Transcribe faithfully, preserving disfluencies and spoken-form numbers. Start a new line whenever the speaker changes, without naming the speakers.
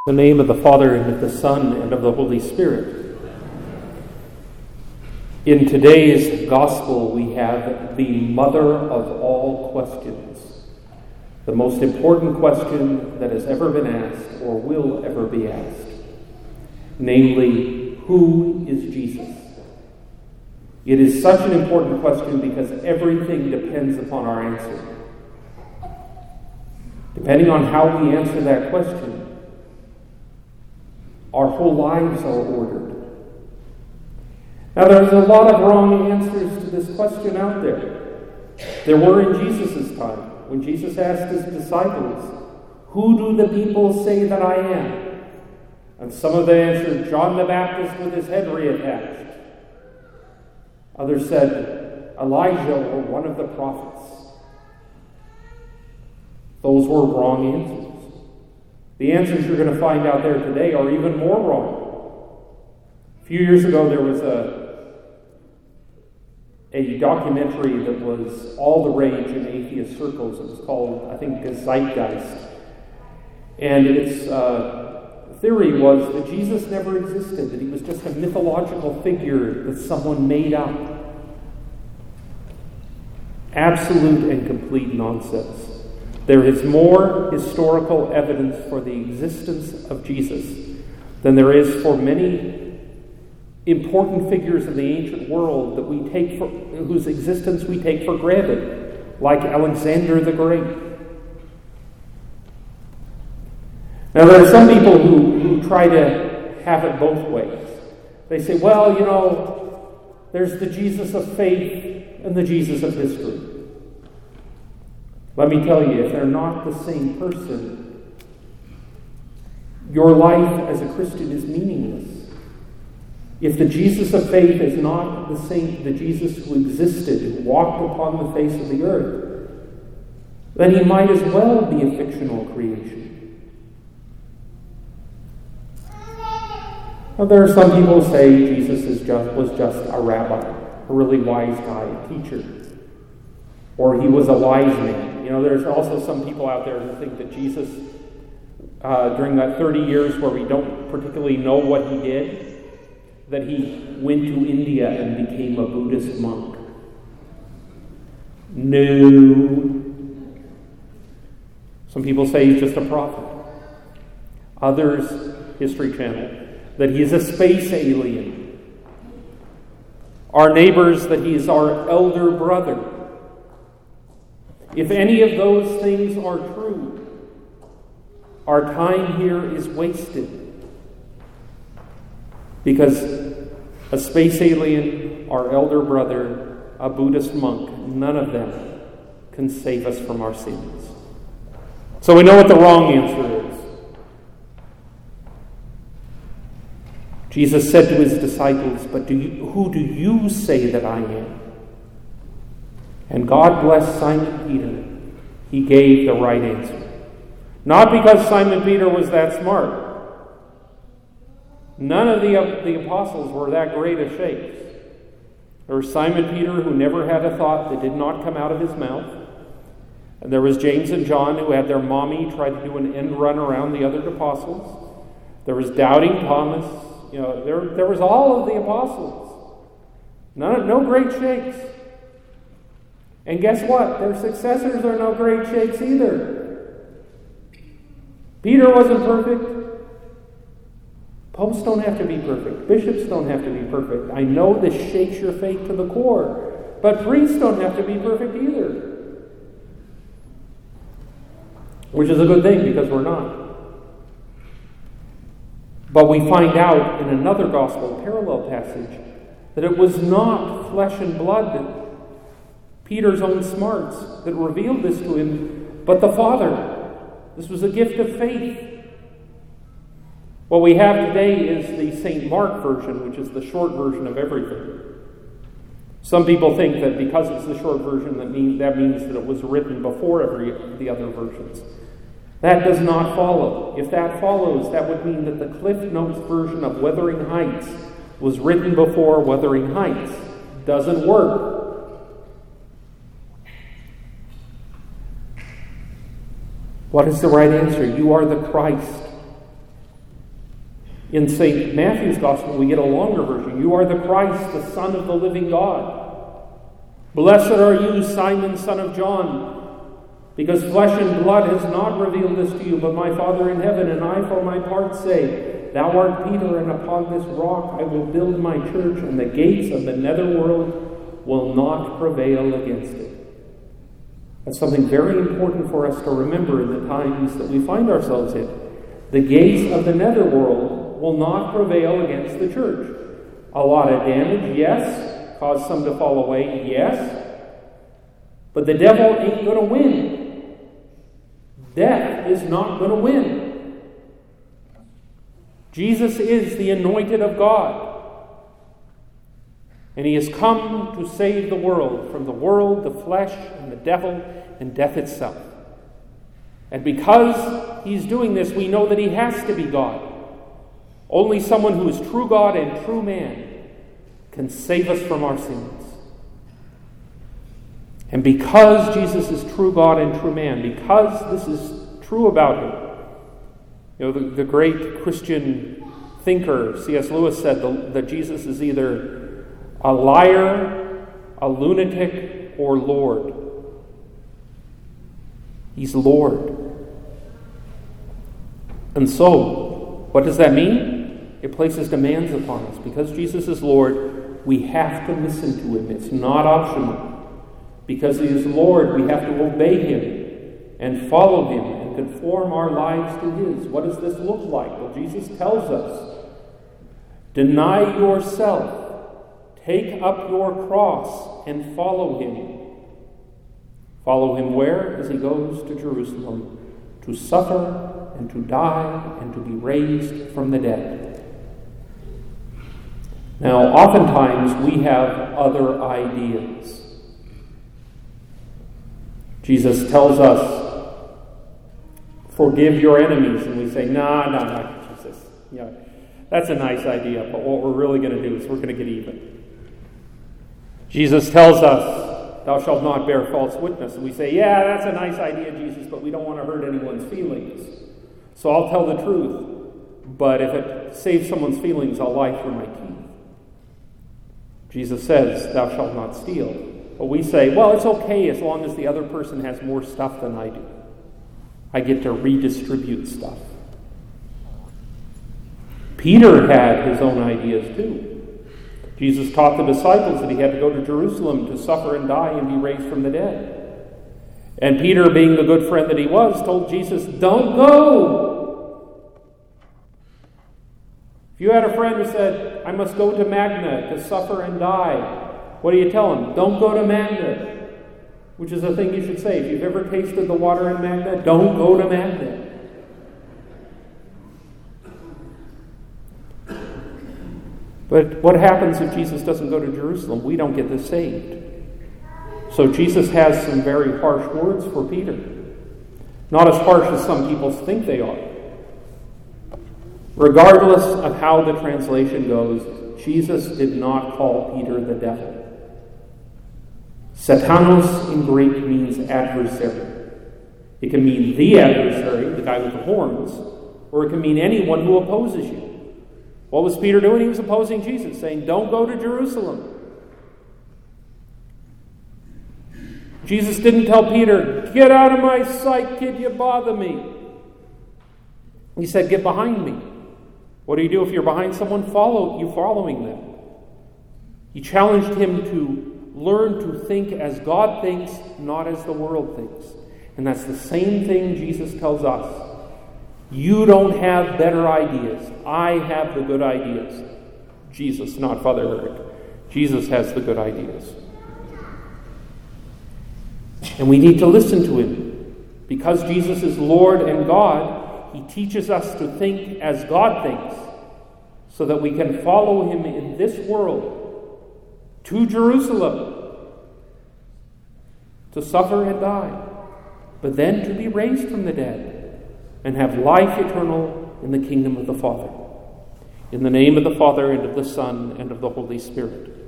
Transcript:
In the name of the Father, and of the Son, and of the Holy Spirit. In today's Gospel, we have the mother of all questions, the most important question that has ever been asked or will ever be asked, namely, who is Jesus? It is such an important question because everything depends upon our answer. Depending on how we answer that question, our whole lives are ordered. Now, there's a lot of wrong answers to this question out there. There were in Jesus' time, when Jesus asked his disciples, "Who do the people say that I am?" And some of them answered, "John the Baptist with his head reattached." Others said, "Elijah or one of the prophets." Those were wrong answers. The answers you're going to find out there today are even more wrong. A few years ago, there was a, a documentary that was all the rage in atheist circles. It was called, I think, Zeitgeist. And its uh, theory was that Jesus never existed, that he was just a mythological figure that someone made up. Absolute and complete nonsense. There is more historical evidence for the existence of Jesus than there is for many important figures in the ancient world that we take for, whose existence we take for granted, like Alexander the Great. Now, there are some people who, who try to have it both ways. They say, well, you know, there's the Jesus of faith and the Jesus of history. Let me tell you, if they're not the same person, your life as a Christian is meaningless. If the Jesus of faith is not the same, the Jesus who existed, who walked upon the face of the earth, then he might as well be a fictional creation. Now, there are some people who say Jesus is just, was just a rabbi, a really wise guy, a teacher, or he was a wise man. You know, there's also some people out there who think that Jesus, uh, during that thirty years where we don't particularly know what he did, that he went to India and became a Buddhist monk. No. Some people say he's just a prophet. Others, History Channel, that he is a space alien. Our neighbors, that he is our elder brother. If any of those things are true, our time here is wasted. Because a space alien, our elder brother, a Buddhist monk, none of them can save us from our sins. So we know what the wrong answer is. Jesus said to his disciples, "But do you, who do you say that I am?" And God bless Simon Peter. He gave the right answer. Not because Simon Peter was that smart. None of the, uh, the apostles were that great of shapes. There was Simon Peter, who never had a thought that did not come out of his mouth. And there was James and John, who had their mommy try to do an end run around the other apostles. There was doubting Thomas. You know, there, there was all of the apostles. None, no great shakes. And guess what? Their successors are no great shakes either. Peter wasn't perfect. Popes don't have to be perfect. Bishops don't have to be perfect. I know this shakes your faith to the core. But priests don't have to be perfect either. Which is a good thing because we're not. But we find out in another gospel parallel passage that it was not flesh and blood that Peter's own smarts that revealed this to him, but the Father. This was a gift of faith. What we have today is the Saint Mark version, which is the short version of everything. Some people think that because it's the short version, that means that means that it was written before every the other versions. That does not follow. If that follows, that would mean that the Cliff Notes version of Wuthering Heights was written before Wuthering Heights. Doesn't work. What is the right answer? You are the Christ. In Saint Matthew's Gospel, we get a longer version. You are the Christ, the Son of the living God. Blessed are you, Simon, son of John, because flesh and blood has not revealed this to you, but my Father in heaven. And I, for my part, say, Thou art Peter, and upon this rock I will build my church, and the gates of the netherworld will not prevail against it. That's something very important for us to remember in the times that we find ourselves in. The gates of the netherworld will not prevail against the church. A lot of damage, yes. Cause some to fall away, yes. But the devil ain't going to win. Death is not going to win. Jesus is the anointed of God. And he has come to save the world from the world, the flesh, and the devil, and death itself. And because he's doing this, we know that he has to be God. Only someone who is true God and true man can save us from our sins. And because Jesus is true God and true man, because this is true about him, you know, the, the great Christian thinker C S Lewis said the, that Jesus is either a liar, a lunatic, or Lord. He's Lord. And so, what does that mean? It places demands upon us. Because Jesus is Lord, we have to listen to him. It's not optional. Because he is Lord, we have to obey him and follow him and conform our lives to his. What does this look like? Well, Jesus tells us, deny yourself. Take up your cross and follow him. Follow him where? As he goes to Jerusalem to suffer and to die and to be raised from the dead. Now, oftentimes we have other ideas. Jesus tells us, forgive your enemies. And we say, no, no, no, Jesus. You know, that's a nice idea, but what we're really going to do is we're going to get even. Jesus tells us, thou shalt not bear false witness. And we say, yeah, that's a nice idea, Jesus, but we don't want to hurt anyone's feelings. So I'll tell the truth, but if it saves someone's feelings, I'll lie through my teeth. Jesus says, thou shalt not steal. But we say, well, it's okay as long as the other person has more stuff than I do. I get to redistribute stuff. Peter had his own ideas too. Jesus taught the disciples that he had to go to Jerusalem to suffer and die and be raised from the dead. And Peter, being the good friend that he was, told Jesus, don't go. If you had a friend who said, I must go to Magna to suffer and die, what do you tell him? Don't go to Magna, which is a thing you should say. If you've ever tasted the water in Magna, don't go to Magna. But what happens if Jesus doesn't go to Jerusalem? We don't get this saved. So Jesus has some very harsh words for Peter. Not as harsh as some people think they are. Regardless of how the translation goes, Jesus did not call Peter the devil. Satanos in Greek means adversary. It can mean the adversary, the guy with the horns, or it can mean anyone who opposes you. What was Peter doing? He was opposing Jesus, saying, don't go to Jerusalem. Jesus didn't tell Peter, get out of my sight, kid, you bother me. He said, get behind me. What do you do if you're behind someone? Follow you following them. He challenged him to learn to think as God thinks, not as the world thinks. And that's the same thing Jesus tells us. You don't have better ideas. I have the good ideas. Jesus, not Father Eric. Jesus has the good ideas. And we need to listen to him. Because Jesus is Lord and God, he teaches us to think as God thinks, so that we can follow him in this world to Jerusalem to suffer and die, but then to be raised from the dead and have life eternal in the kingdom of the Father. In the name of the Father, and of the Son, and of the Holy Spirit.